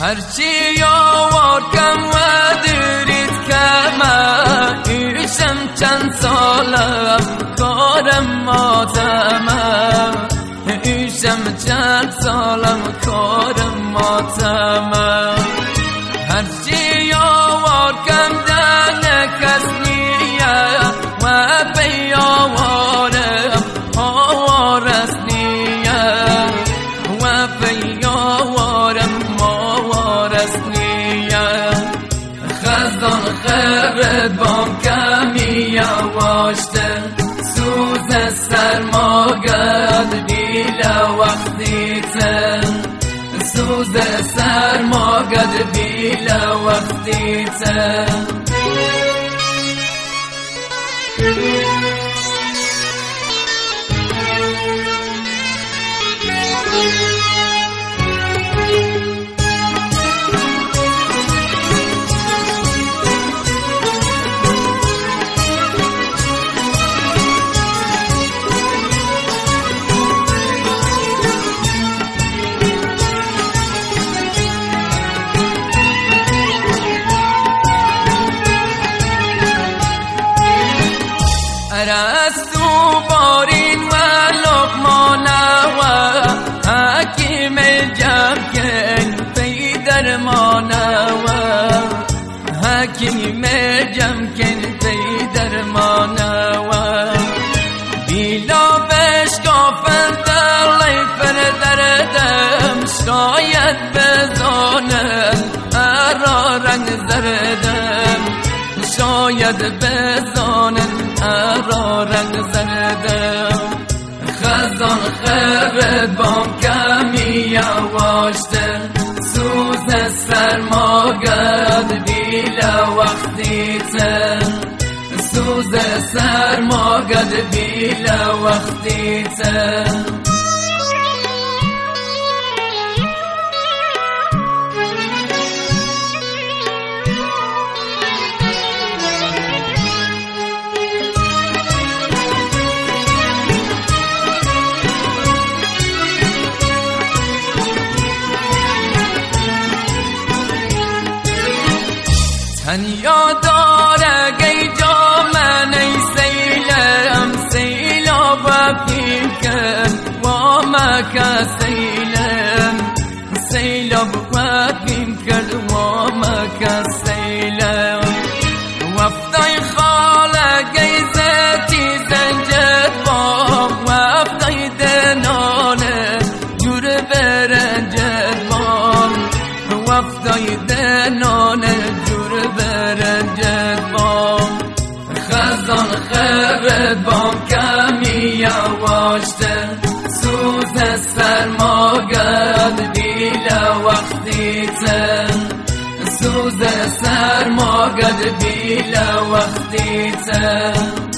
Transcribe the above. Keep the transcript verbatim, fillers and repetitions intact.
هرچی آوردم و درید که من ایشم چند سالم کارم ماتمه ایشم چند سالم کارم ماتمه هرچی آوردم دن کس نیه و بیاوارم آوارست نیه و بیاوارم آوارست نیه خزان خبرت بام کمی آواشته سوز سرماگد بیل وقتی تن سوز سرماگد بیل وقتی تن رسو بارین و لقمانه و حکیم جمکن پی درمانه و حکیم جمکن پی درمانه و بیلا بشکافن در لیفر دردم شاید بزانن ارا رنگ زردم شاید بزانن ارا رنگ زردم خزان خبرت بام کمی آواشته سوز سرماگد بیل وقتی تن سوز سرماگد بیل وقتی تن تنیا داره گی جا من ای سیلم سیلاب وفیم کرد و مکه سیلم سیلاب وفیم کرد و مکه سیلم وفتای خاله گی زیتی زنجد بام وفتای دنانه جور برنجد بام وفتای دنانه برنجد بام خزان خبرت بام کمی آواشته سوز سرماگد بیل وقتی تن سوز سرماگد بیل وقتی تن